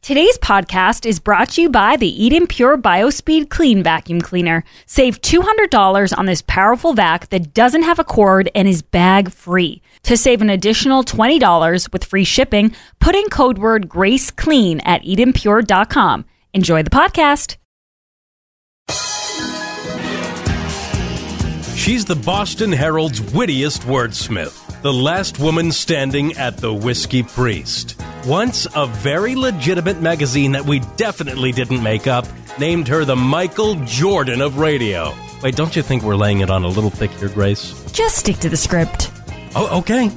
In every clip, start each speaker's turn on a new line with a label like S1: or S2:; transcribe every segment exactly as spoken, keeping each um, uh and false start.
S1: Today's podcast is brought to you by the Eden Pure BioSpeed Clean Vacuum Cleaner. Save two hundred dollars on this powerful vac that doesn't have a cord and is bag-free. To save an additional twenty dollars with free shipping, put in code word GRACECLEAN at eden pure dot com. Enjoy the podcast.
S2: She's the Boston Herald's wittiest wordsmith, the last woman standing at the Whiskey Priest. Once, a very legitimate magazine that we definitely didn't make up named her the Michael Jordan of radio. Wait, don't you think we're laying it on a little thick here, Grace?
S1: Just stick to the script.
S2: Oh, okay.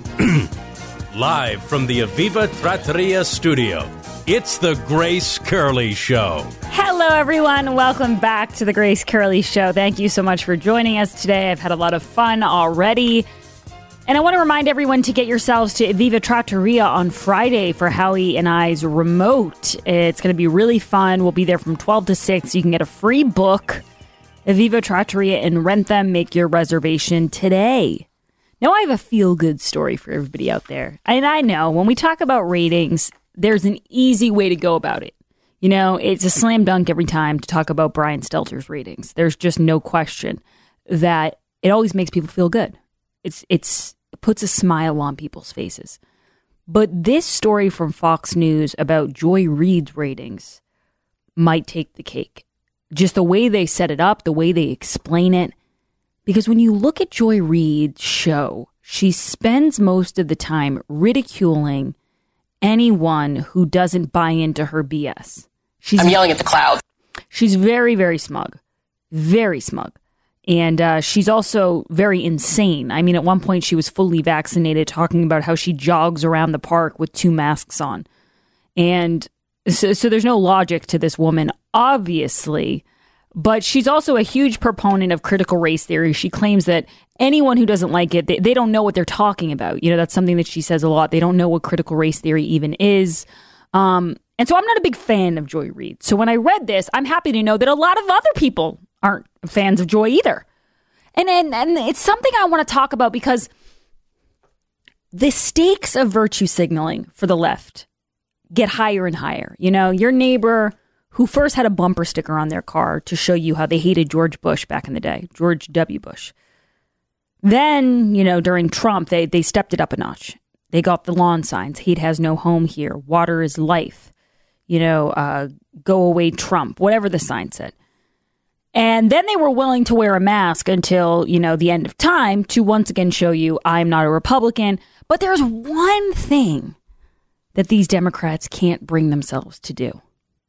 S2: Live from the Aviva Trattoria studio, it's the Grace Curley Show.
S1: Hello, everyone. Welcome back to the Grace Curley Show. Thank you so much for joining us today. I've had a lot of fun already. And I want to remind everyone to get yourselves to Aviva Trattoria on Friday for Howie and I's remote. It's going to be really fun. We'll be there from twelve to six. You can get a free book, Aviva Trattoria in Wrentham. Make your reservation today. Now, I have a feel-good story for everybody out there. And I know when we talk about ratings, there's an easy way to go about it. You know, it's a slam dunk every time to talk about Brian Stelter's ratings. There's just no question that it always makes people feel good. It's it's it puts a smile on people's faces. But this story from Fox News about Joy Reid's ratings might take the cake. Just the way they set it up, the way they explain it. Because when you look at Joy Reid's show, she spends most of the time ridiculing anyone who doesn't buy into her B S. She's,
S3: I'm yelling at the cloud.
S1: She's very, very smug. Very smug. And uh, she's also very insane. I mean, at one point she was fully vaccinated, talking about how she jogs around the park with two masks on. And so, so there's no logic to this woman, obviously. But she's also a huge proponent of critical race theory. She claims that anyone who doesn't like it, they, they don't know what they're talking about. You know, that's something that she says a lot. They don't know what critical race theory even is. Um, and so I'm not a big fan of Joy Reid. So when I read this, I'm happy to know that a lot of other people aren't fans of Joy either. And, and, and it's something I want to talk about because the stakes of virtue signaling for the left get higher and higher. You know, your neighbor who first had a bumper sticker on their car to show you how they hated George Bush back in the day, George W. Bush. Then, you know, during Trump, they, they stepped it up a notch. They got the lawn signs. Hate has no home here. Water is life. You know, uh, go away Trump, whatever the sign said. And then they were willing to wear a mask until, you know, the end of time to once again show you I'm not a Republican. But there's one thing that these Democrats can't bring themselves to do.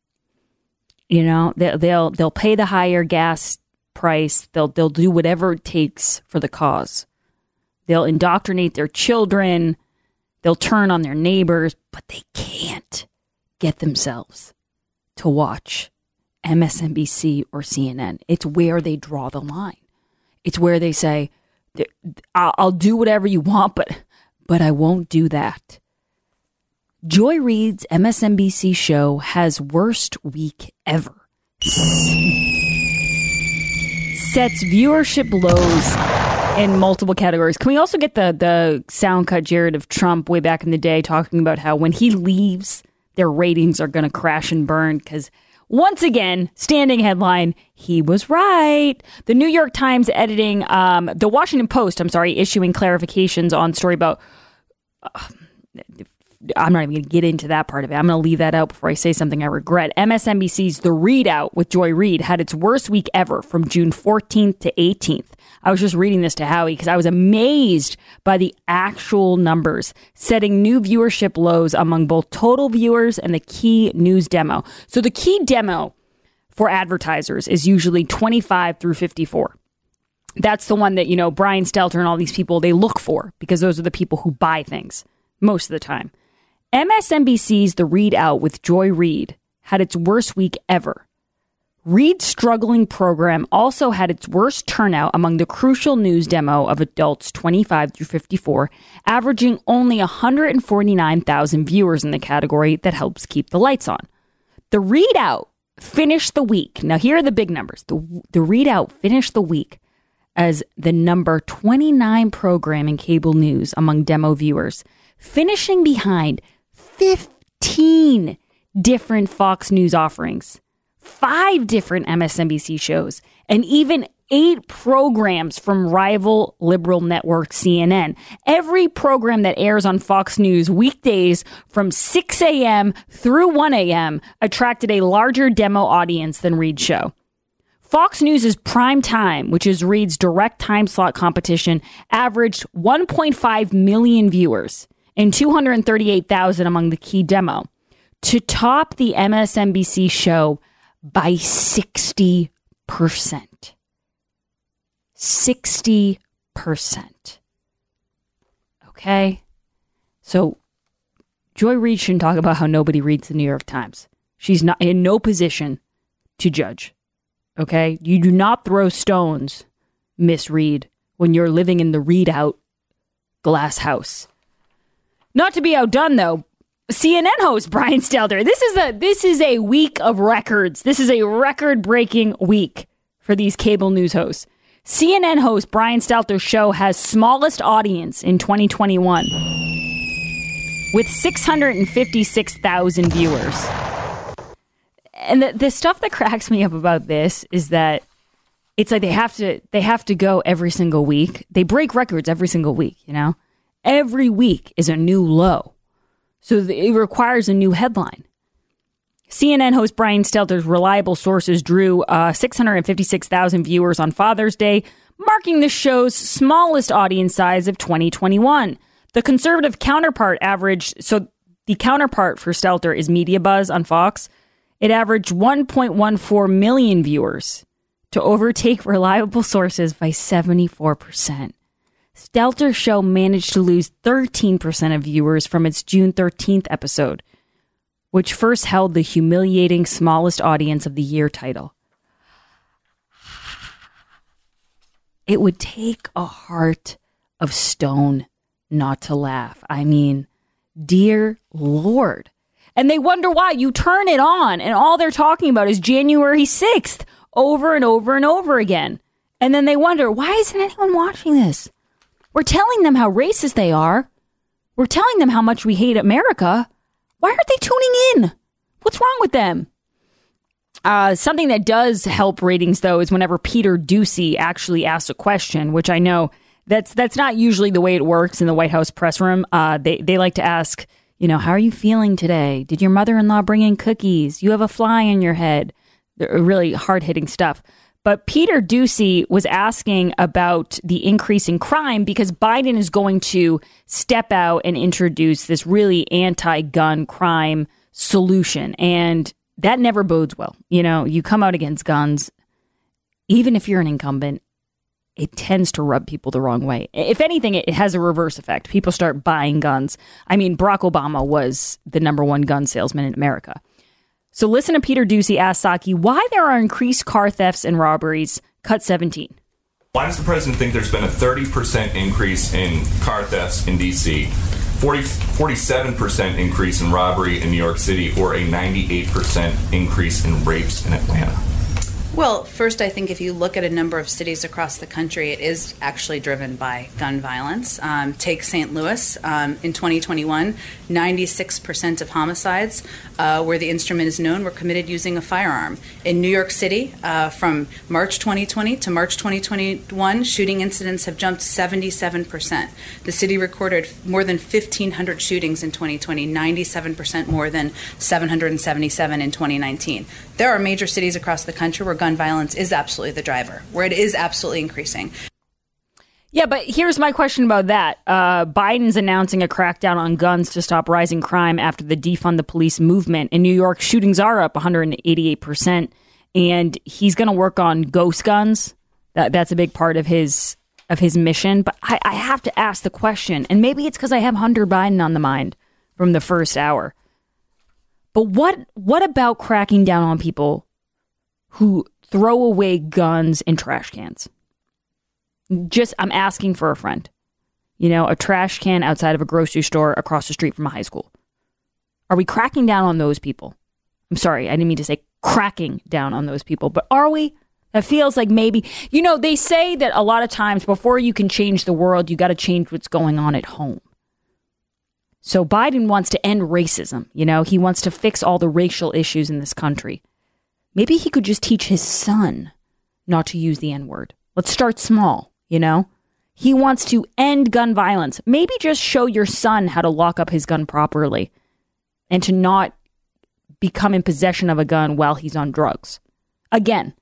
S1: You know, they, they'll they'll pay the higher gas price. They'll they'll do whatever it takes for the cause. They'll indoctrinate their children. They'll turn on their neighbors, but they can't get themselves to watch M S N B C or C N N. It's where they draw the line. It's where they say, I'll do whatever you want, but but I won't do that. Joy Reid's M S N B C show has worst week ever. Sets viewership lows in multiple categories. Can we also get the, the sound cut, Jared, of Trump way back in the day talking about how when he leaves, their ratings are going to crash and burn because once again, standing headline, he was right. The New York Times editing, um, the Washington Post, I'm sorry, issuing clarifications on story about... Uh, I'm not even going to get into that part of it. I'm going to leave that out before I say something I regret. M S N B C's The Readout with Joy Reid had its worst week ever from June fourteenth to eighteenth. I was just reading this to Howie because I was amazed by the actual numbers, setting new viewership lows among both total viewers and the key news demo. So the key demo for advertisers is usually twenty-five through fifty-four. That's the one that, you know, Brian Stelter and all these people, they look for because those are the people who buy things most of the time. M S N B C's The Readout with Joy Reid had its worst week ever. Reid's struggling program also had its worst turnout among the crucial news demo of adults twenty-five through fifty-four, averaging only one hundred forty-nine thousand viewers in the category that helps keep the lights on. The Readout finished the week. Now, here are the big numbers. The, the Readout finished the week as the number twenty-nine program in cable news among demo viewers, finishing behind fifteen different Fox News offerings, five different M S N B C shows, and even eight programs from rival liberal network C N N. Every program that airs on Fox News weekdays from six a.m. through one a.m. attracted a larger demo audience than Reed's show. Fox News' prime time, which is Reed's direct time slot competition, averaged one point five million viewers and two hundred thirty-eight thousand among the key demo, to top the M S N B C show by sixty percent. sixty percent. Okay? So, Joy Reid shouldn't talk about how nobody reads the New York Times. She's not in no position to judge. Okay? You do not throw stones, Miss Reid, when you're living in the Readout glass house. Not to be outdone, though, C N N host Brian Stelter. This is a this is a week of records. This is a record-breaking week for these cable news hosts. C N N host Brian Stelter's show has smallest audience in twenty twenty-one with six hundred fifty-six thousand viewers. And the, the stuff that cracks me up about this is that it's like they have to they have to go every single week. They break records every single week, you know? Every week is a new low. So it requires a new headline. C N N host Brian Stelter's reliable sources drew uh, six hundred fifty-six thousand viewers on Father's Day, marking the show's smallest audience size of twenty twenty-one. The conservative counterpart averaged, so the counterpart for Stelter is Media Buzz on Fox. It averaged one point one four million viewers, to overtake reliable sources by seventy-four percent. Stelter's show managed to lose thirteen percent of viewers from its June thirteenth episode, which first held the humiliating smallest audience of the year title. It would take a heart of stone not to laugh. I mean, dear Lord. And they wonder why. You turn it on and all they're talking about is January sixth over and over and over again. And then they wonder, why isn't anyone watching this? We're telling them how racist they are. We're telling them how much we hate America. Why aren't they tuning in? What's wrong with them? Uh, something that does help ratings, though, is whenever Peter Doocy actually asks a question, which I know that's that's not usually the way it works in the White House press room. Uh, they, they like to ask, you know, how are you feeling today? Did your mother-in-law bring in cookies? You have a fly in your head. They're really hard-hitting stuff. But Peter Doocy was asking about the increase in crime because Biden is going to step out and introduce this really anti-gun crime solution. And that never bodes well. You know, you come out against guns, even if you're an incumbent, it tends to rub people the wrong way. If anything, it has a reverse effect. People start buying guns. I mean, Barack Obama was the number one gun salesman in America. So listen to Peter Doocy ask Psaki why there are increased car thefts and robberies. Cut seventeen.
S3: Why does the president think there's been a thirty percent increase in car thefts in D C, forty, forty-seven percent increase in robbery in New York City, or a ninety-eight percent increase in rapes in Atlanta?
S4: Well, first, I think if you look at a number of cities across the country, it is actually driven by gun violence. Um, take Saint Louis. Um, in twenty twenty-one, ninety-six percent of homicides uh, where the instrument is known were committed using a firearm. In New York City, uh, from March twenty twenty to March twenty twenty-one, shooting incidents have jumped seventy-seven percent. The city recorded more than fifteen hundred shootings in twenty twenty, ninety-seven percent more than seven hundred seventy-seven in twenty nineteen. There are major cities across the country where gun violence is absolutely the driver, where it is absolutely increasing.
S1: Yeah, but here's my question about that. Uh, Biden's announcing a crackdown on guns to stop rising crime after the defund the police movement. In New York, shootings are up one hundred eighty-eight percent, and he's going to work on ghost guns. That, that's a big part of his of his mission. But I, I have to ask the question, and maybe it's because I have Hunter Biden on the mind from the first hour. But what what about cracking down on people who throw away guns in trash cans? Just, I'm asking for a friend. You know, a trash can outside of a grocery store across the street from a high school. Are we cracking down on those people? I'm sorry, I didn't mean to say cracking down on those people, but are we? That feels like maybe, you know, they say that a lot of times before you can change the world, you got to change what's going on at home. So Biden wants to end racism. You know, he wants to fix all the racial issues in this country. Maybe he could just teach his son not to use the N-word. Let's start small, you know? He wants to end gun violence. Maybe just show your son how to lock up his gun properly and to not become in possession of a gun while he's on drugs. Again,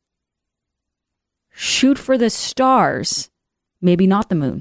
S1: shoot for the stars, maybe not the moon.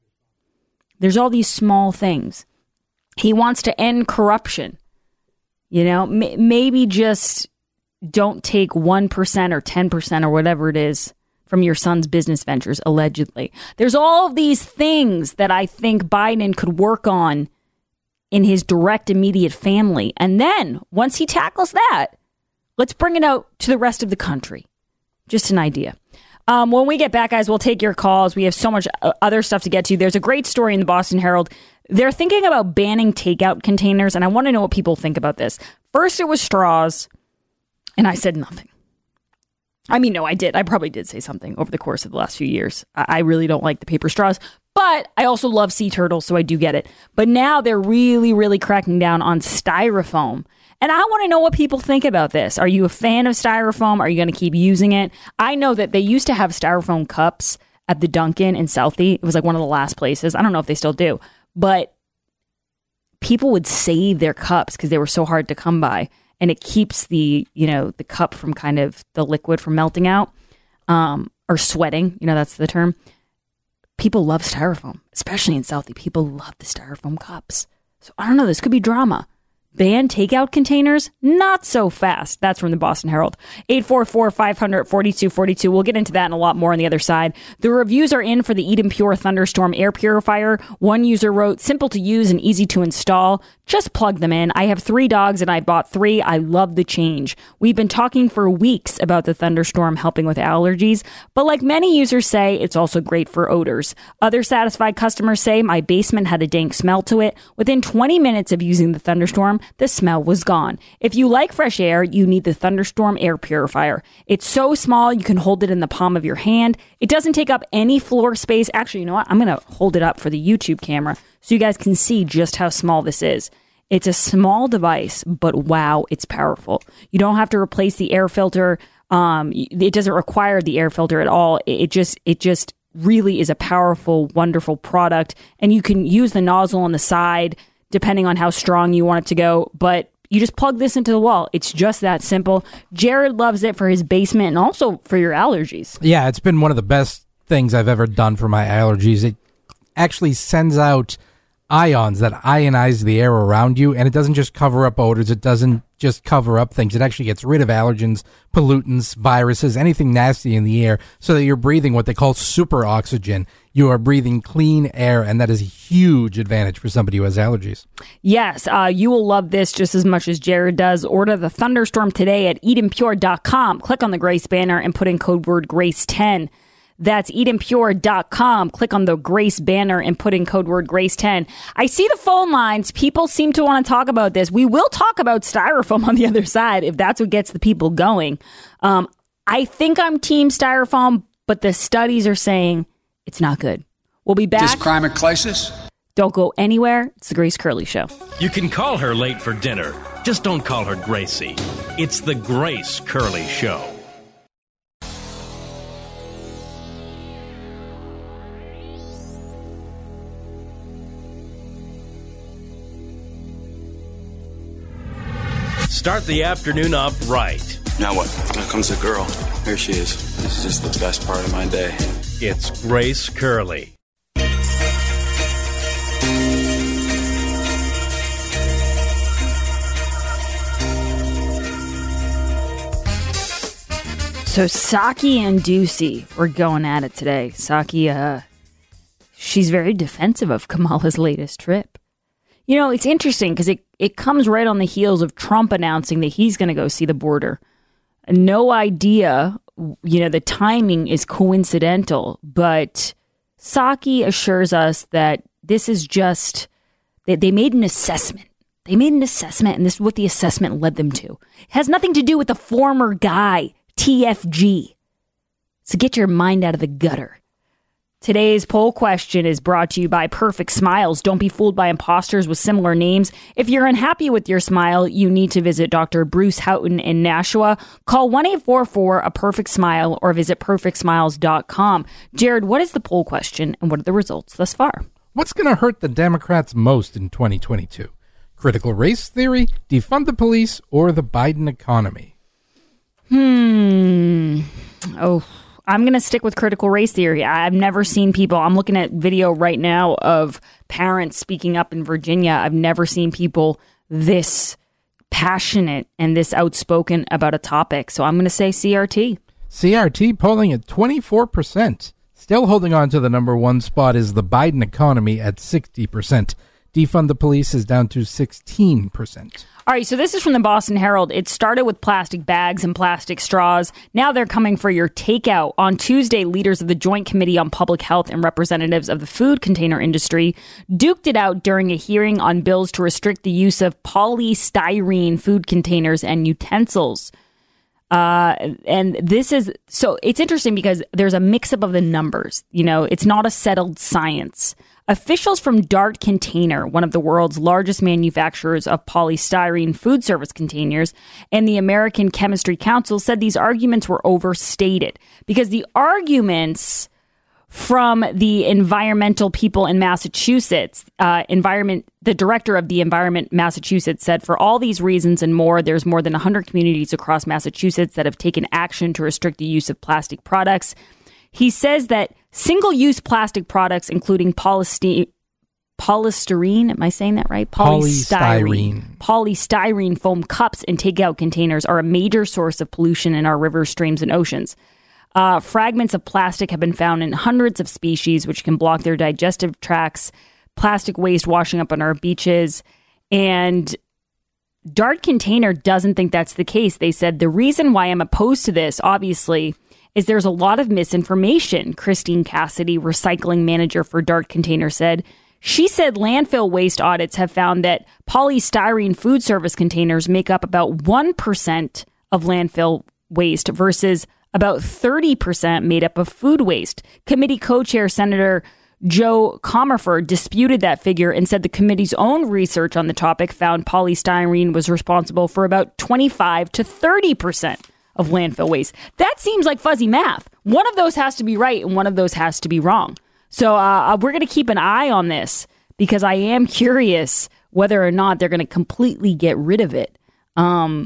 S1: There's all these small things. He wants to end corruption. You know, m- maybe just don't take one percent or ten percent or whatever it is from your son's business ventures, allegedly. There's all of these things that I think Biden could work on in his direct, immediate family. And then, once he tackles that, let's bring it out to the rest of the country. Just an idea. Um, when we get back, guys, we'll take your calls. We have so much other stuff to get to. There's a great story in the Boston Herald. They're thinking about banning takeout containers, and I want to know what people think about this. First, it was straws, and I said nothing. I mean, no, I did. I probably did say something over the course of the last few years. I really don't like the paper straws, but I also love sea turtles, so I do get it. But now they're really, really cracking down on styrofoam. And I want to know what people think about this. Are you a fan of styrofoam? Are you going to keep using it? I know that they used to have styrofoam cups at the Dunkin' in Southie. It was like one of the last places. I don't know if they still do. But people would save their cups because they were so hard to come by. And it keeps the, you know, the cup from kind of the liquid from melting out um, or sweating. You know, that's the term. People love styrofoam, especially in Southie. People love the styrofoam cups. So I don't know. This could be drama. Ban takeout containers? Not so fast. That's from the Boston Herald. eight four four, five hundred, forty-two forty-two. We'll get into that and a lot more on the other side. The reviews are in for the Eden Pure Thunderstorm air purifier. One user wrote, simple to use and easy to install. Just plug them in. I have three dogs and I bought three. I love the change. We've been talking for weeks about the Thunderstorm helping with allergies, but like many users say, it's also great for odors. Other satisfied customers say my basement had a dank smell to it. Within twenty minutes of using the Thunderstorm, the smell was gone. If you like fresh air, you need the Thunderstorm air purifier. It's so small, you can hold it in the palm of your hand. It doesn't take up any floor space. Actually, you know what? I'm going to hold it up for the YouTube camera so you guys can see just how small this is. It's a small device, but wow, it's powerful. You don't have to replace the air filter. Um, it doesn't require the air filter at all. It just, it just really is a powerful, wonderful product. And you can use the nozzle on the side depending on how strong you want it to go. But you just plug this into the wall. It's just that simple. Jared loves it for his basement and also for your allergies.
S5: Yeah, it's been one of the best things I've ever done for my allergies. It actually sends out ions that ionize the air around you, and it doesn't just cover up odors. It doesn't just cover up things. It actually gets rid of allergens, pollutants, viruses, anything nasty in the air, so that you're breathing what they call super oxygen. You are breathing clean air, and that is a huge advantage for somebody who has allergies.
S1: Yes, uh, you will love this just as much as Jared does. Order the Thunderstorm today at eden pure dot com. Click on the Grace banner and put in code word Grace ten. That's eden pure dot com. Click on the Grace banner and put in code word Grace ten. I see the phone lines. People seem to want to talk about this. We will talk about styrofoam on the other side if that's what gets the people going. Um, I think I'm team styrofoam, but the studies are saying it's not good. We'll be back.
S6: Is crime a crisis?
S1: Don't go anywhere. It's the Grace Curley Show.
S2: You can call her late for dinner. Just don't call her Gracie. It's the Grace Curley Show. Start the afternoon off right.
S7: Now what? Now comes the girl. Here she is. This is just the best part of my day.
S2: It's Grace Curley.
S1: So Psaki and Doocy were going at it today. Psaki, uh, she's very defensive of Kamala's latest trip. You know, it's interesting because it, it comes right on the heels of Trump announcing that he's going to go see the border. No idea, you know, the timing is coincidental, but Psaki assures us that this is just, that they made an assessment. They made an assessment, and this is what the assessment led them to. It has nothing to do with the former guy, T F G. So get your mind out of the gutter. Today's poll question is brought to you by Perfect Smiles. Don't be fooled by imposters with similar names. If you're unhappy with your smile, you need to visit Doctor Bruce Houghton in Nashua. Call one eight four four a perfect smile or visit perfect smiles dot com. Jared, what is the poll question and what are the results thus far?
S5: What's going to hurt the Democrats most in twenty twenty-two? Critical race theory, defund the police, or the Biden economy?
S1: Hmm. Oh, I'm going to stick with critical race theory. I've never seen people, I'm looking at video right now of parents speaking up in Virginia. I've never seen people this passionate and this outspoken about a topic. So I'm going to say C R T.
S5: C R T polling at twenty-four percent. Still holding on to the number one spot is the Biden economy at sixty percent. Defund the police is down to sixteen percent.
S1: All right, so this is from the Boston Herald. It started with plastic bags and plastic straws. Now they're coming for your takeout. On Tuesday, leaders of the Joint Committee on Public Health and representatives of the food container industry duked it out during a hearing on bills to restrict the use of polystyrene food containers and utensils. Uh, and this is, so it's interesting because there's a mix-up of the numbers. You know, it's not a settled science. Officials from Dart Container, one of the world's largest manufacturers of polystyrene food service containers, and the American Chemistry Council said these arguments were overstated because the arguments from the environmental people in Massachusetts, uh, environment, the director of the Environment Massachusetts said, for all these reasons and more, there's more than one hundred communities across Massachusetts that have taken action to restrict the use of plastic products. He says that single-use plastic products, including polyste- polystyrene, am I saying that right?
S5: Polystyrene.
S1: Polystyrene. Polystyrene foam cups and takeout containers are a major source of pollution in our rivers, streams, and oceans. Uh, fragments of plastic have been found in hundreds of species, which can block their digestive tracts. Plastic waste washing up on our beaches. And Dart Container doesn't think that's the case. They said the reason why I'm opposed to this, obviously, is there's a lot of misinformation. Christine Cassidy, recycling manager for Dart Container, said. She said landfill waste audits have found that polystyrene food service containers make up about one percent of landfill waste versus about thirty percent made up of food waste. Committee co-chair Senator Joe Comerford disputed that figure and said the committee's own research on the topic found polystyrene was responsible for about twenty-five to thirty percent of landfill waste. That seems like fuzzy math. One of those has to be right and one of those has to be wrong. So uh, we're going to keep an eye on this because I am curious whether or not they're going to completely get rid of it. Um,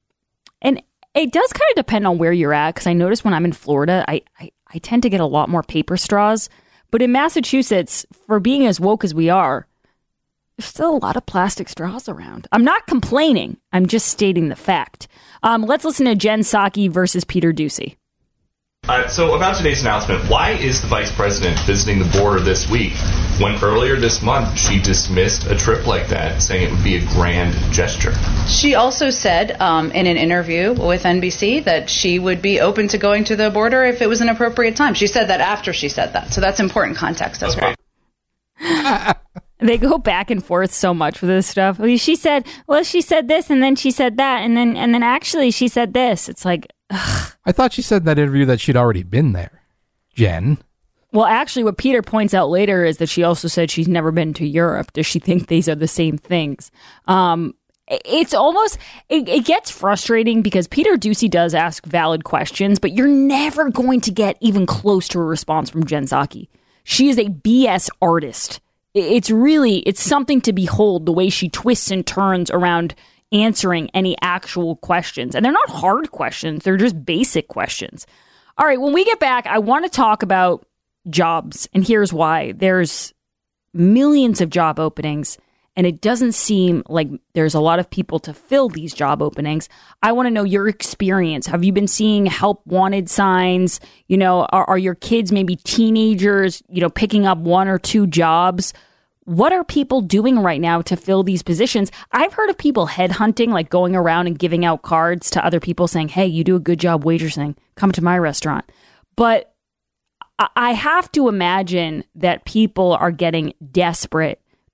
S1: and it does kind of depend on where you're at because I notice when I'm in Florida, I, I, I tend to get a lot more paper straws. But in Massachusetts, for being as woke as we are, there's still a lot of plastic straws around. I'm not complaining. I'm just stating the fact. Um, let's listen to Jen Psaki versus Peter Doocy.
S3: Uh, so about today's announcement, why is the vice president visiting the border this week when earlier this month she dismissed a trip like that, saying it would be a grand gesture?
S6: She also said um, in an interview with N B C that she would be open to going to the border if it was an appropriate time. She said that after she said that. So that's important context as
S3: Okay.
S6: well.
S1: They go back and forth so much with this stuff. She said, well, she said this, and then she said that, and then and then actually she said this. It's like, ugh.
S5: I thought she said in that interview that she'd already been there, Jen.
S1: Well, actually, what Peter points out later is that she also said she's never been to Europe. Does she think these are the same things? Um, it's almost, it, it gets frustrating because Peter Doocy does ask valid questions, but you're never going to get even close to a response from Jen Psaki. She is a B S artist. It's really, it's something to behold the way she twists and turns around answering any actual questions. And they're not hard questions. They're just basic questions. All right, when we get back, I want to talk about jobs. And here's why. There's millions of job openings, and it doesn't seem like there's a lot of people to fill these job openings. I want to know your experience. Have you been seeing help wanted signs? You know, are, are your kids maybe teenagers, you know, picking up one or two jobs? What are people doing right now to fill these positions? I've heard of people headhunting, like going around and giving out cards to other people saying, hey, you do a good job waitressing. Come to my restaurant. But I have to imagine that people are getting desperate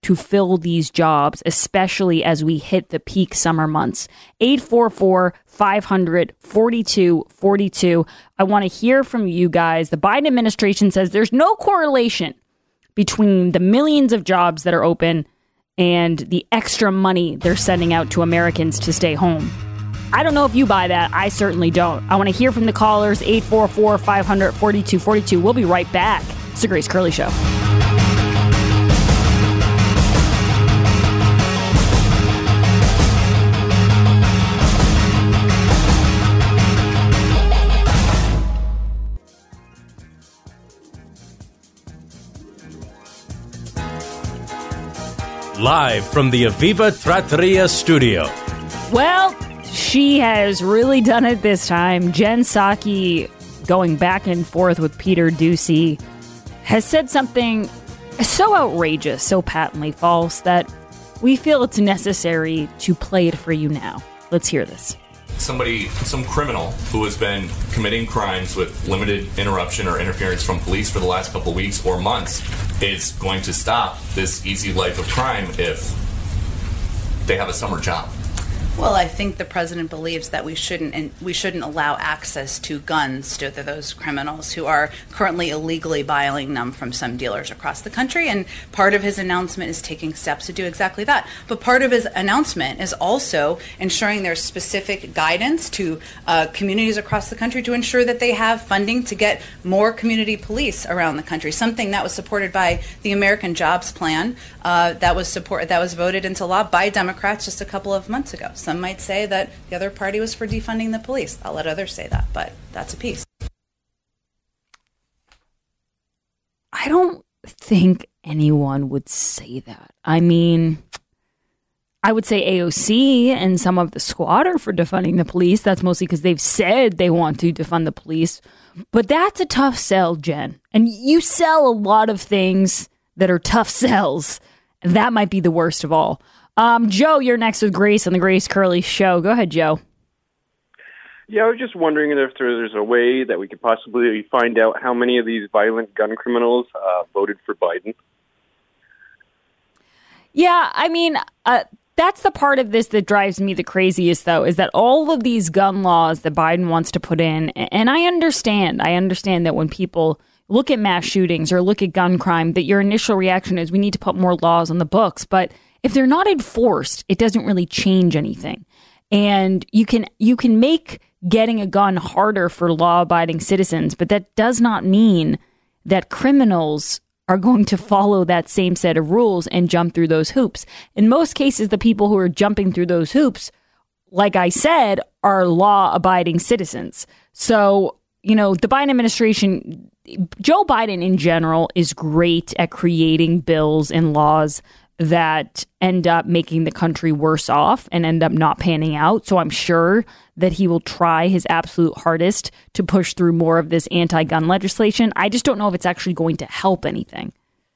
S1: to fill these jobs, especially as we hit the peak summer months. eight four four, five hundred, forty-two forty-two. I want to hear from you guys. The Biden administration says there's no correlation between the millions of jobs that are open and the extra money they're sending out to Americans to stay home. I don't know if you buy that. I certainly don't. I want to hear from the callers. eight four four, five hundred, forty-two forty-two. We'll be right back. It's the Grace Curley Show.
S2: Live from the Aviva Trattoria studio.
S1: Well, she has really done it this time. Jen Psaki, going back and forth with Peter Doocy, has said something so outrageous, so patently false, that we feel it's necessary to play it for you now. Let's hear this.
S3: Somebody, some criminal who has been committing crimes with limited interruption or interference from police for the last couple of weeks or months is going to stop this easy life of crime if they have a summer job.
S4: Well, I think the president believes that we shouldn't and we shouldn't allow access to guns to those criminals who are currently illegally buying them from some dealers across the country. And part of his announcement is taking steps to do exactly that. But part of his announcement is also ensuring there's specific guidance to uh, communities across the country to ensure that they have funding to get more community police around the country. Something that was supported by the American Jobs Plan uh, that was support that was voted into law by Democrats just a couple of months ago. Some might say that the other party was for defunding the police. I'll let others say that, but that's a piece.
S1: I don't think anyone would say that. I mean, I would say A O C and some of the squad are for defunding the police. That's mostly because they've said they want to defund the police. But that's a tough sell, Jen. And you sell a lot of things that are tough sells. And that might be the worst of all. Um, Joe, you're next with Grace on the Grace Curley Show. Go ahead, Joe.
S8: Yeah, I was just wondering if there's a way that we could possibly find out how many of these violent gun criminals uh, voted for Biden.
S1: Yeah, I mean, uh, that's the part of this that drives me the craziest, though, is that all of these gun laws that Biden wants to put in, and I understand, I understand that when people look at mass shootings or look at gun crime, that your initial reaction is we need to put more laws on the books, but if they're not enforced, it doesn't really change anything. And you can you can make getting a gun harder for law-abiding citizens, but that does not mean that criminals are going to follow that same set of rules and jump through those hoops. In most cases, the people who are jumping through those hoops, like I said, are law-abiding citizens. So, you know, the Biden administration, Joe Biden in general is great at creating bills and laws that end up making the country worse off and end up not panning out. So I'm sure that he will try his absolute hardest to push through more of this anti-gun legislation. I just don't know if it's actually going to help anything.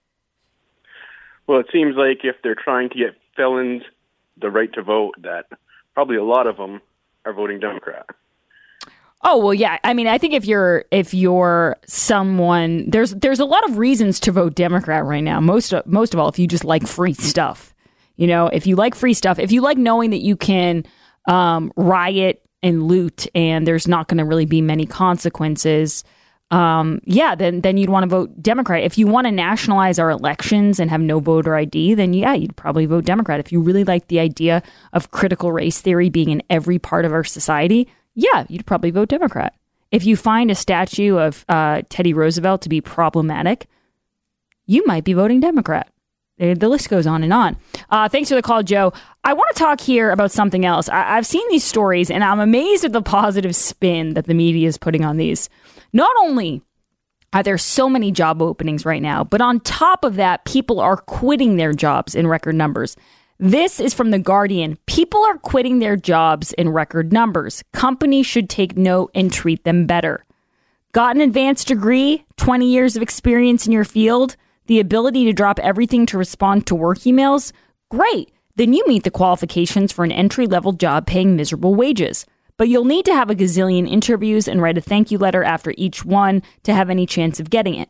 S8: Well, it seems like if they're trying to get felons the right to vote, that probably a lot of them are voting Democrat.
S1: Oh, well, yeah. I mean, I think if you're if you're someone, there's there's a lot of reasons to vote Democrat right now. Most of, most of all, if you just like free stuff, you know, if you like free stuff, if you like knowing that you can um, riot and loot and there's not going to really be many consequences, um, yeah, then then you'd want to vote Democrat. If you want to nationalize our elections and have no voter I D, then yeah, you'd probably vote Democrat. If you really like the idea of critical race theory being in every part of our society, yeah, you'd probably vote Democrat. If you find a statue of uh, Teddy Roosevelt to be problematic, you might be voting Democrat. The list goes on and on. Uh, thanks for the call, Joe. I want to talk here about something else. I- I've seen these stories, and I'm amazed at the positive spin that the media is putting on these. Not only are there so many job openings right now, but on top of that, people are quitting their jobs in record numbers. This is from The Guardian. People are quitting their jobs in record numbers. Companies should take note and treat them better. Got an advanced degree, twenty years of experience in your field, the ability to drop everything to respond to work emails? Great. Then you meet the qualifications for an entry-level job paying miserable wages. But you'll need to have a gazillion interviews and write a thank you letter after each one to have any chance of getting it.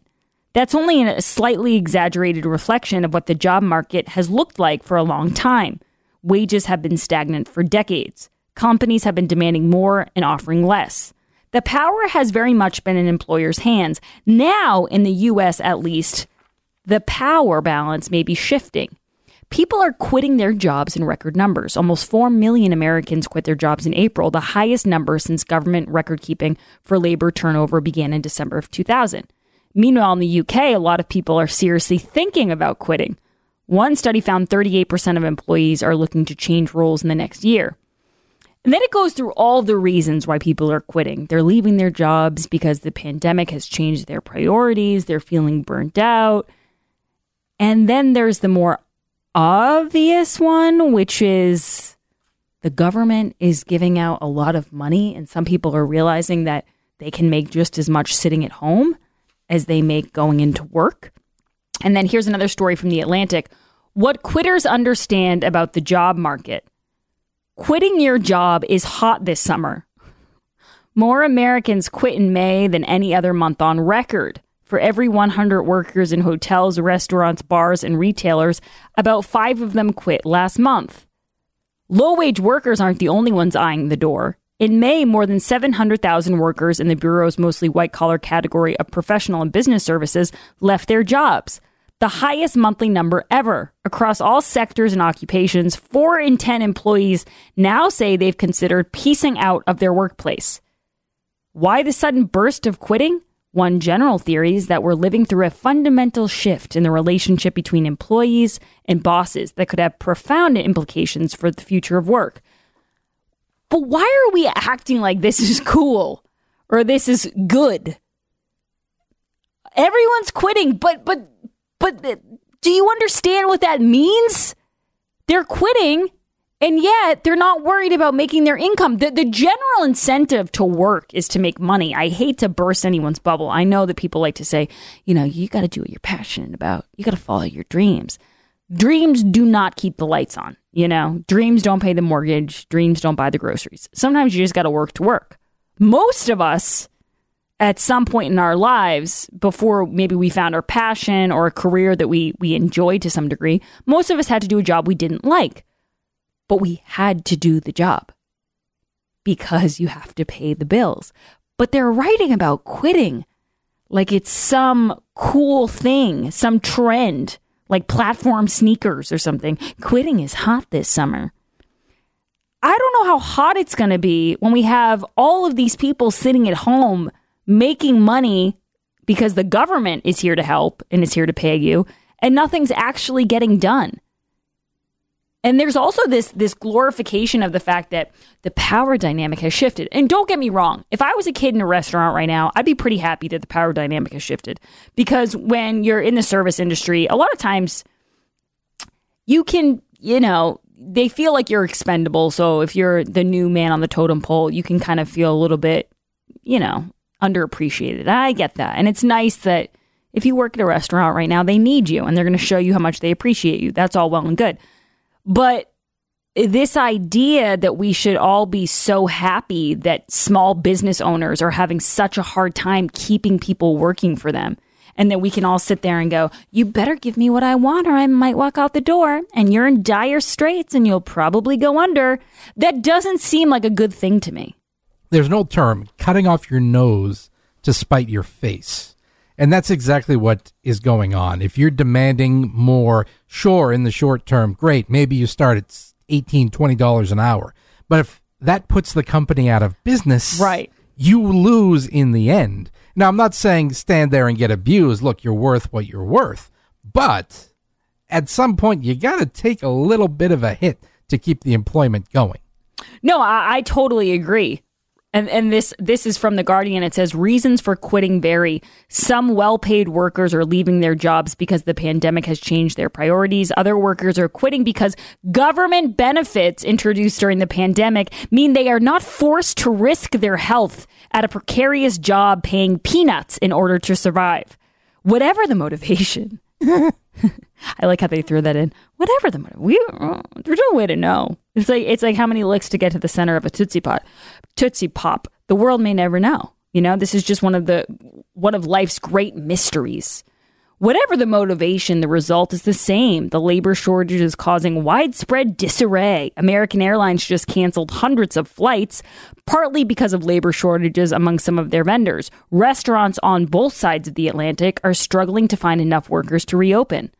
S1: That's only a slightly exaggerated reflection of what the job market has looked like for a long time. Wages have been stagnant for decades. Companies have been demanding more and offering less. The power has very much been in employers' hands. Now, in the U S at least, the power balance may be shifting. People are quitting their jobs in record numbers. Almost four million Americans quit their jobs in April, the highest number since government record-keeping for labor turnover began in December of two thousand. Meanwhile, in the U K, a lot of people are seriously thinking about quitting. One study found thirty-eight percent of employees are looking to change roles in the next year. And then it goes through all the reasons why people are quitting. They're leaving their jobs because the pandemic has changed their priorities. They're feeling burnt out. And then there's the more obvious one, which is the government is giving out a lot of money, and some people are realizing that they can make just as much sitting at home as they make going into work. And then here's another story from The Atlantic. What quitters understand about the job market. Quitting your job is hot this summer. More Americans quit in May than any other month on record. For every one hundred workers in hotels, restaurants, bars, and retailers, about five of them quit last month. Low-wage workers aren't the only ones eyeing the door. In May, more than seven hundred thousand workers in the Bureau's mostly white-collar category of professional and business services left their jobs, the highest monthly number ever. Across all sectors and occupations, four in ten employees now say they've considered piecing out of their workplace. Why the sudden burst of quitting? One general theory is that we're living through a fundamental shift in the relationship between employees and bosses that could have profound implications for the future of work. But why are we acting like this is cool or this is good? Everyone's quitting, but but but do you understand what that means? They're quitting, and yet they're not worried about making their income. The, the general incentive to work is to make money. I hate to burst anyone's bubble. I know that people like to say, you know, you got to do what you're passionate about. You got to follow your dreams. Dreams do not keep the lights on. You know, dreams don't pay the mortgage. Dreams don't buy the groceries. Sometimes you just got to work to work. Most of us, at some point in our lives, before maybe we found our passion or a career that we we enjoyed to some degree, most of us had to do a job we didn't like. But we had to do the job because you have to pay the bills. But they're writing about quitting like it's some cool thing, some trend, like platform sneakers or something. Quitting is hot this summer. I don't know how hot it's going to be when we have all of these people sitting at home making money because the government is here to help and is here to pay you, and nothing's actually getting done. And there's also this this glorification of the fact that the power dynamic has shifted. And don't get me wrong, if I was a kid in a restaurant right now, I'd be pretty happy that the power dynamic has shifted. Because when you're in the service industry, a lot of times you can, you know, they feel like you're expendable. So if you're the new man on the totem pole, you can kind of feel a little bit, you know, underappreciated. I get that. And it's nice that if you work at a restaurant right now, they need you and they're going to show you how much they appreciate you. That's all well and good. But this idea that we should all be so happy that small business owners are having such a hard time keeping people working for them, and that we can all sit there and go, you better give me what I want or I might walk out the door and you're in dire straits and you'll probably go under. That doesn't seem like a good thing to me.
S5: There's an old term, cutting off your nose to spite your face. And that's exactly what is going on. If you're demanding more, sure, in the short term, great. Maybe you start at eighteen dollars, twenty dollars an hour. But if that puts the company out of business,
S1: right,
S5: you lose in the end. Now, I'm not saying stand there and get abused. Look, you're worth what you're worth. But at some point, you got to take a little bit of a hit to keep the employment going.
S1: No, I, I totally agree. And and this this is from The Guardian. It says reasons for quitting vary. Some well-paid workers are leaving their jobs because the pandemic has changed their priorities. Other workers are quitting because government benefits introduced during the pandemic mean they are not forced to risk their health at a precarious job paying peanuts in order to survive. Whatever the motivation. I like how they threw that in. Whatever the motive, we uh, there's no way to know. It's like it's like how many licks to get to the center of a Tootsie Pop. Tootsie Pop. The world may never know. You know, this is just one of the one of life's great mysteries. Whatever the motivation, the result is the same. The labor shortage is causing widespread disarray. American Airlines just canceled hundreds of flights, partly because of labor shortages among some of their vendors. Restaurants on both sides of the Atlantic are struggling to find enough workers to reopen.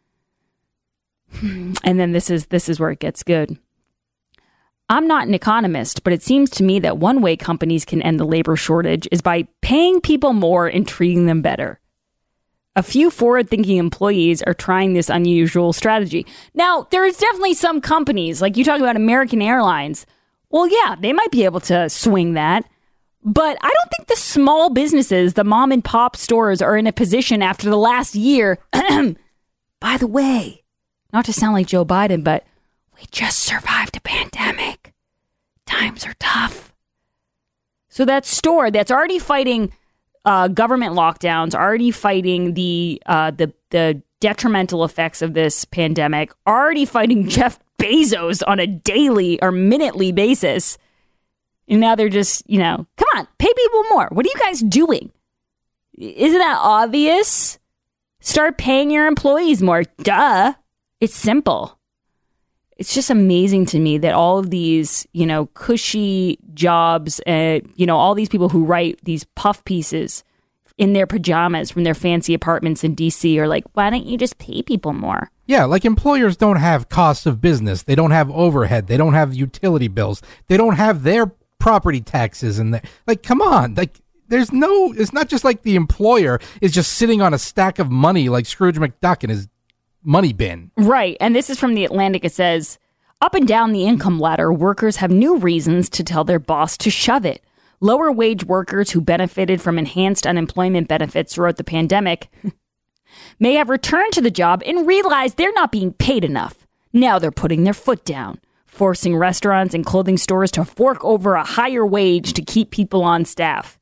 S1: And then this is this is where it gets good. I'm not an economist, but it seems to me that one way companies can end the labor shortage is by paying people more and treating them better. A few forward-thinking employees are trying this unusual strategy. Now, there's definitely some companies, like you talk about American Airlines. Well, yeah, they might be able to swing that. But I don't think the small businesses, the mom and pop stores, are in a position after the last year. By the way, not to sound like Joe Biden, but we just survived a pandemic. Times are tough. So that store that's already fighting uh, government lockdowns, already fighting the uh, the the detrimental effects of this pandemic, already fighting Jeff Bezos on a daily or minutely basis. And now they're just, you know, come on, pay people more. What are you guys doing? Isn't that obvious? Start paying your employees more. Duh. It's simple. It's just amazing to me that all of these, you know, cushy jobs, uh, you know, all these people who write these puff pieces in their pajamas from their fancy apartments in D C are like, why don't you just pay people more?
S5: Yeah, like employers don't have costs of business. They don't have overhead. They don't have utility bills. They don't have their property taxes. And the, like, come on, like, there's no, it's not just like the employer is just sitting on a stack of money like Scrooge McDuck in his money bin.
S1: Right. And this is from The Atlantic. It says, up and down the income ladder, workers have new reasons to tell their boss to shove it. Lower wage workers who benefited from enhanced unemployment benefits throughout the pandemic may have returned to the job and realized they're not being paid enough. Now they're putting their foot down, forcing restaurants and clothing stores to fork over a higher wage to keep people on staff.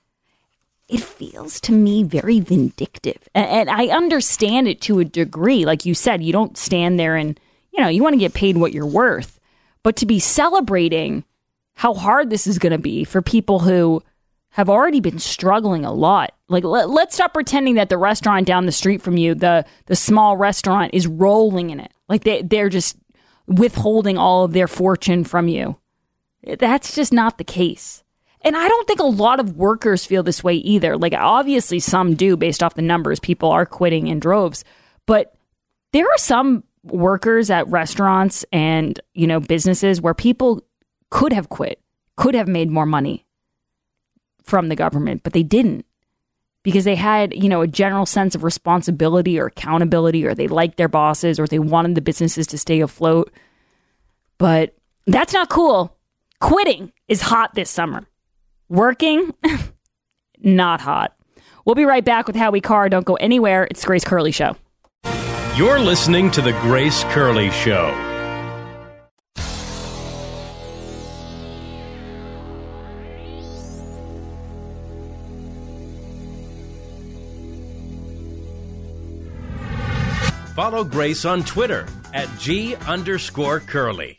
S1: It feels to me very vindictive. And, and I understand it to a degree. Like you said, you don't stand there and, you know, you want to get paid what you're worth. But to be celebrating how hard this is going to be for people who have already been struggling a lot. Like, let, let's stop pretending that the restaurant down the street from you, the the small restaurant, is rolling in it. Like they, they're just withholding all of their fortune from you. That's just not the case. And I don't think a lot of workers feel this way either. Like, obviously some do based off the numbers. People are quitting in droves. But there are some workers at restaurants and, you know, businesses where people could have quit, could have made more money from the government, but they didn't because they had, you know, a general sense of responsibility or accountability, or they liked their bosses, or they wanted the businesses to stay afloat. But that's not cool. Quitting is hot this summer. Working, not hot. We'll be right back with Howie Carr. Don't go anywhere. It's the Grace Curley Show.
S2: You're listening to The Grace Curley Show. Follow Grace on Twitter at G underscore Curley.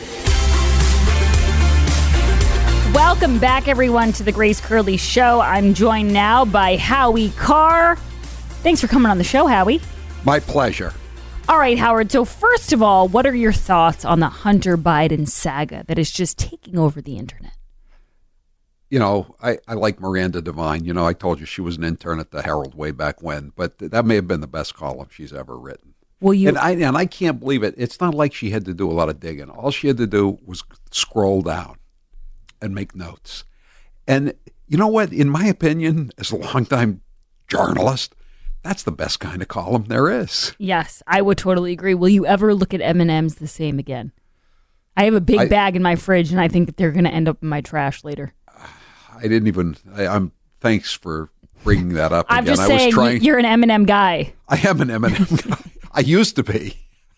S1: Welcome back, everyone, to the Grace Curley Show. I'm joined now by Howie Carr. Thanks for coming on the show, Howie.
S9: My pleasure.
S1: All right, Howard. So first of all, what are your thoughts on the Hunter Biden saga that is just taking over the internet?
S9: You know, I, I like Miranda Devine. You know, I told you she was an intern at the Herald way back when, but th- that may have been the best column she's ever written.
S1: Well, you
S9: and I and I can't believe it. It's not like she had to do a lot of digging. All she had to do was scroll down and make notes. And you know what? In my opinion, as a longtime journalist, that's the best kind of column there is.
S1: Yes, I would totally agree. Will you ever look at M and M's the same again? I have a big I, bag in my fridge, and I think that they're going to end up in my trash later.
S9: I didn't even. I, I'm. Thanks for bringing that up.
S1: I'm
S9: again.
S1: just
S9: I
S1: saying,
S9: was trying,
S1: you're an M and M guy.
S9: I am an M and M guy. I used to be.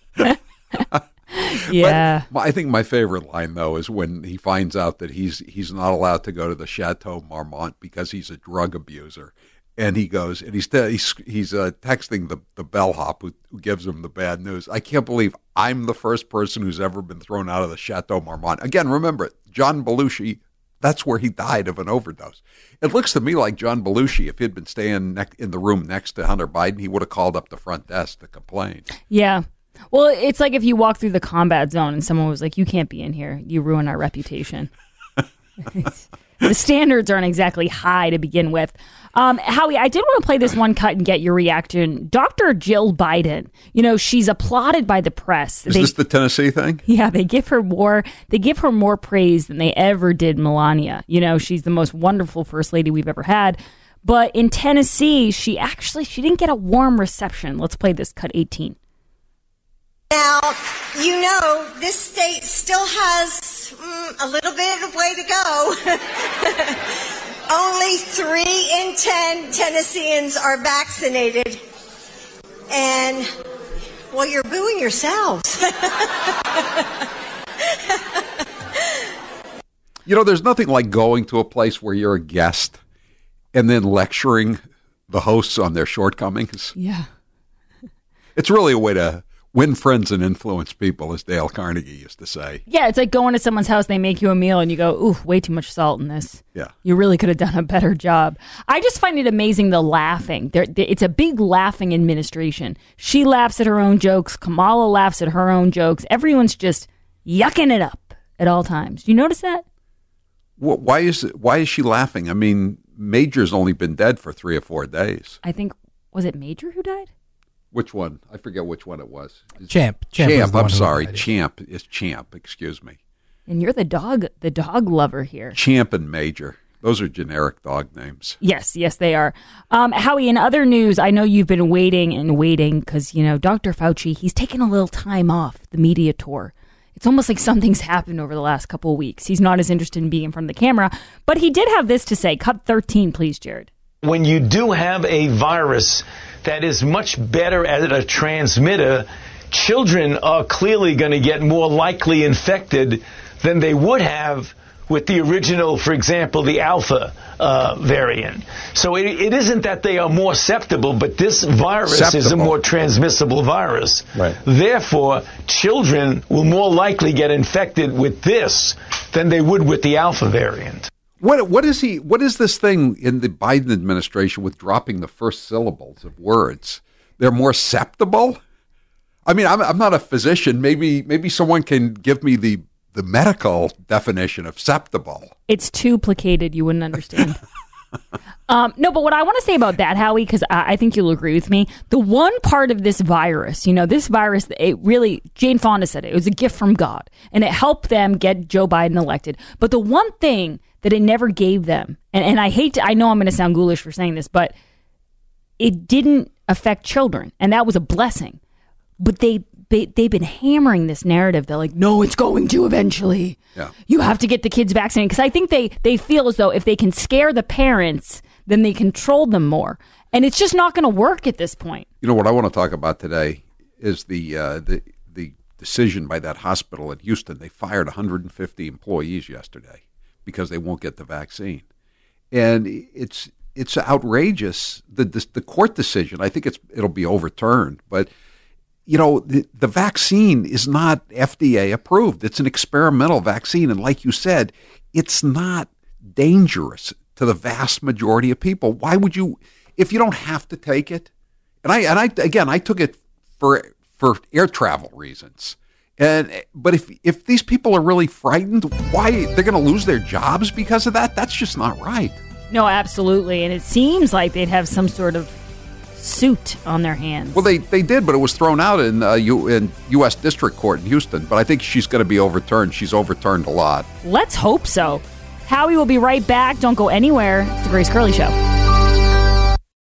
S1: Yeah.
S9: But I think my favorite line, though, is when he finds out that he's he's not allowed to go to the Chateau Marmont because he's a drug abuser. And he goes, and he's he's, he's uh, texting the, the bellhop who, who gives him the bad news. I can't believe I'm the first person who's ever been thrown out of the Chateau Marmont. Again, remember, John Belushi that's where he died of an overdose. It looks to me like John Belushi, if he'd been staying ne- in the room next to Hunter Biden, he would have called up the front desk to complain.
S1: Yeah. Well, it's like if you walk through the combat zone and someone was like, you can't be in here. You ruin our reputation. The standards aren't exactly high to begin with. Um, Howie, I did want to play this one cut and get your reaction. Doctor Jill Biden, you know, she's applauded by the press.
S9: Is
S1: they,
S9: this the Tennessee thing?
S1: Yeah, they give her more. They give her more praise than they ever did Melania. You know, she's the most wonderful first lady we've ever had. But in Tennessee, she actually she didn't get a warm reception. Let's play this cut eighteen.
S10: Now, you know, this state still has mm, a little bit of way to go. Only three in ten Tennesseans are vaccinated. And, well, you're booing yourselves.
S9: You know, there's nothing like going to a place where you're a guest and then lecturing the hosts on their shortcomings.
S1: Yeah.
S9: It's really a way to win friends and influence people, as Dale Carnegie used to say.
S1: Yeah, it's like going to someone's house, they make you a meal, and you go, ooh, way too much salt in this.
S9: Yeah.
S1: You really could have done a better job. I just find it amazing, the laughing. There, it's a big laughing administration. She laughs at her own jokes. Kamala laughs at her own jokes. Everyone's just yucking it up at all times. Do you notice that?
S9: Why is why is she laughing? I mean, Major's only been dead for three or four days.
S1: I think, was it Major who died?
S9: Which one? I forget which one it was.
S5: Champ. Champ.
S9: Champ. I'm sorry. Champ is Champ. Excuse me.
S1: And you're the dog, the dog lover here.
S9: Champ and Major. Those are generic dog names.
S1: Yes, yes, they are. Um, Howie, in other news, I know you've been waiting and waiting because, you know, Doctor Fauci, he's taken a little time off the media tour. It's almost like something's happened over the last couple of weeks. He's not as interested in being in front of the camera, but he did have this to say. Cut thirteen, please, Jared.
S11: When you do have a virus that is much better at a transmitter, children are clearly going to get more likely infected than they would have with the original, for example, the Alpha uh, variant. So it, it isn't that they are more susceptible, but this virus
S9: Septible.
S11: is a more transmissible virus.
S9: Right.
S11: Therefore, children will more likely get infected with this than they would with the Alpha variant.
S9: What what is he? What is this thing in the Biden administration with dropping the first syllables of words? They're more susceptible. I mean, I'm I'm not a physician. Maybe maybe someone can give me the the medical definition of susceptible.
S1: It's too placated. You wouldn't understand. um, no, but what I want to say about that, Howie, because I, I think you'll agree with me. The one part of this virus, you know, this virus, it really, Jane Fonda said it, it was a gift from God, and it helped them get Joe Biden elected. But the one thing that it never gave them, and, and I hate to, I know I'm going to sound ghoulish for saying this, but it didn't affect children, and that was a blessing. But they, they, they've been hammering this narrative. They're like, no, it's going to eventually.
S9: Yeah.
S1: You have to get the kids vaccinated. Because I think they, they feel as though if they can scare the parents, then they control them more. And it's just not going to work at this point.
S9: You know, what I want to talk about today is the uh, the the decision by that hospital in Houston. They fired one hundred fifty employees yesterday because they won't get the vaccine. And it's it's outrageous, the, the the court decision. I think it's it'll be overturned. But, you know, the, the vaccine is not F D A approved. It's an experimental vaccine. And like you said, it's not dangerous to the vast majority of people. Why would you, if you don't have to take it? And I and I again, I took it for for air travel reasons. And but if if these people are really frightened, why they're going to lose their jobs because of that? That's just not right.
S1: No, absolutely. And it seems like they'd have some sort of suit on their hands.
S9: Well, they, they did, but it was thrown out in uh, U, in U S District Court in Houston. But I think she's going to be overturned. She's overturned a lot.
S1: Let's hope so. Howie will be right back. Don't go anywhere. It's the Grace Curley Show.